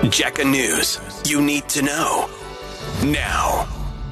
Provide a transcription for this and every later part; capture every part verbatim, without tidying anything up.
Jacka News. You need to know. Now.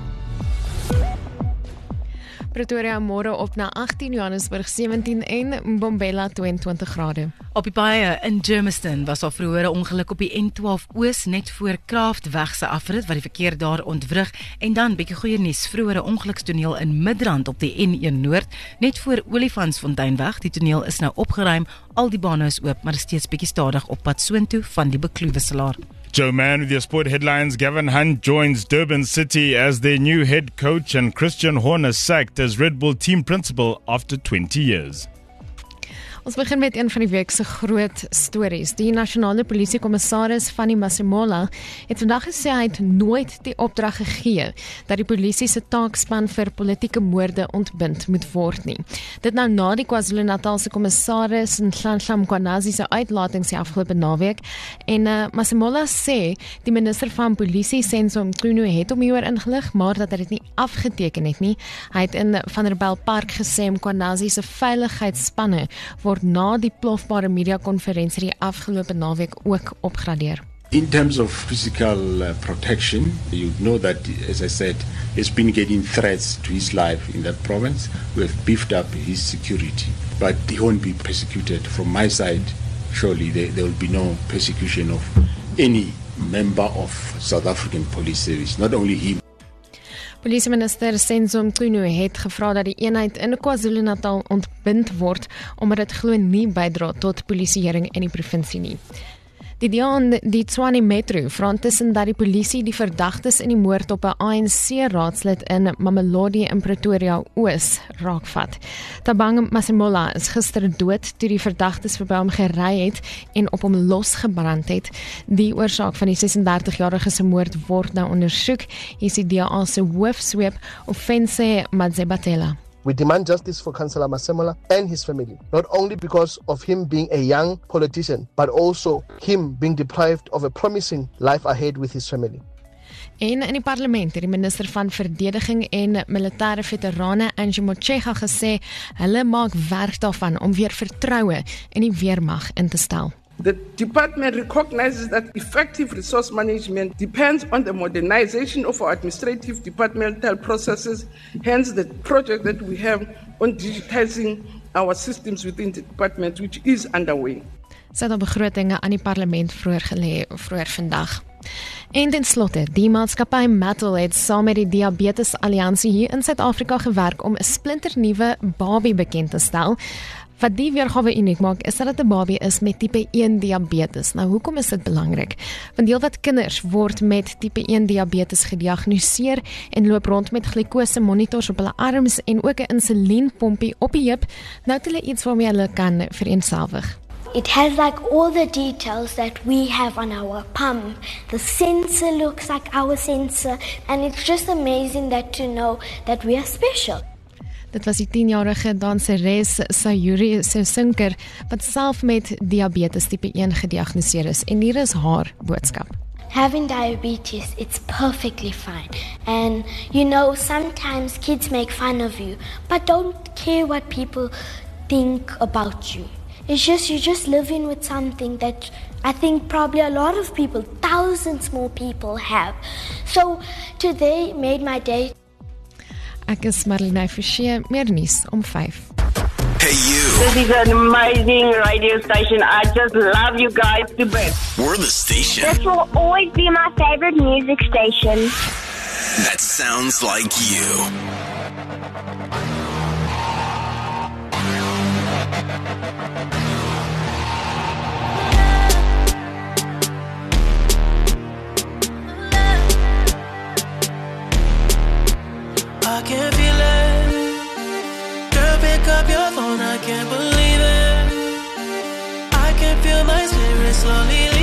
Pretoria môre op na agttien, Johannesburg sewentien en Mbombela tweeëntwintig grade. Op die paaie in Germiston was daar vroeër 'n ongeluk op die N twaalf Oos net voor Kraftweg se afrit wat die verkeer daar ontwrig, en dan bietjie goeie nuus, vroeër 'n ongelukstoneel in Midrand op die N een Noord net voor Olifantsfonteinweg. Die toneel is nou opgeruim, al die bane is oop, maar is steeds bietjie stadig op pad soontoe van die Bekloewisselaar. Joe Mann with your sport headlines. Gavin Hunt joins Durban City as their new head coach, and Christian Horner sacked as Red Bull team principal after twenty years. Ons begin met een van die week se groot stories. Die nasionale polisiekommissaris Fanny Masemola het vandag gesê hy het nooit die opdrag gegee dat die polisie se taakspan vir politieke moorde ontbind moet word nie. Dit nou na die KwaZulu-Natal se kommissaris Nhlanhla Mkhwanazi se uitlatings die afgelope naweek. En uh, Masemola sê die minister van polisie Senzo Mchunu het hom hieroor ingelig, maar dat hy dit nie afgeteken het nie. Hy het in Vanderbijl Park gesê Mkhwanazi se veiligheidsspanne word na die plofbare mediakonferensie die afgelope naweek ook opgradeer. In terms of physical uh, protection, you know that, as I said, he's been getting threats to his life in that province. We have beefed up his security, but he won't be persecuted. From my side, surely there, there will be no persecution of any member of South African Police Service, not only him. Polisieminister Senzo Mchunu het gevra dat die eenheid in KwaZulu-Natal ontbind word, omdat dit glo nie bydra tot polisieering in die provinsie nie. Die D A en die Tshwane Metro vra intussen dat die polisie die verdagtes in die moord op 'n A N C-raadslid in Mamelodi in Pretoria Oos raakvat. Tabang Masemola is gister dood toe die verdagtes verby hom gery het en op hom losgebrand het. Die oorsaak van die sessendertig-jarige se moord word nou ondersoek. Hier is die D A se hoofsweep Ofense Madzebatela. We demand justice for Councillor Masemola and his family, not only because of him being a young politician, but also him being deprived of a promising life ahead with his family. En in die parlement het die minister van verdediging en militêre veterane Angie Motshega gesê hulle maak werk daarvan om weer vertroue in die weermag in te stel. The department recognizes that effective resource management depends on the modernization of our administrative departmental processes, hence the project that we have on digitizing our systems within the department, which is underway. Sy het al begrotinge aan die parlement vroeër gelê vroeër vandag. En ten slotte, die maatskappy Mattel het saam met die Diabetes Alliansie hier in Suid-Afrika gewerk om 'n splinternuwe babie bekend te stel. Wat die weergawe uniek maak, is dat dit 'n babie is met tipe een diabetes. Nou, hoekom is dit belangrik? Want heelwat kinders word met tipe een diabetes gediagnoseer en loop rond met glikose monitors op hulle arms en ook 'n insulienpompie op die heup. Nou het hulle iets waarmee hulle kan vereenselwig. It has like all the details that we have on our pump. The sensor looks like our sensor, and it's just amazing that to know that we are special. Dit was die tienjarige danseres Sayuri Sinker wat self met diabetes tipe een gediagnoseer is, en hier is haar boodskap. Having diabetes, it's perfectly fine. And you know, sometimes kids make fun of you, but don't care what people think about you. It's just, you're just living with something that I think probably a lot of people, thousands more people have. So today made my day. Ek is Marlene Forsie, meer nuus om vyf. Hey you. This is an amazing radio station. I just love you guys to best. We're the station. This will always be my favorite music station. That sounds like you. I can feel it. Girl, pick up your phone, I can't believe it. I can feel my spirit slowly leaving.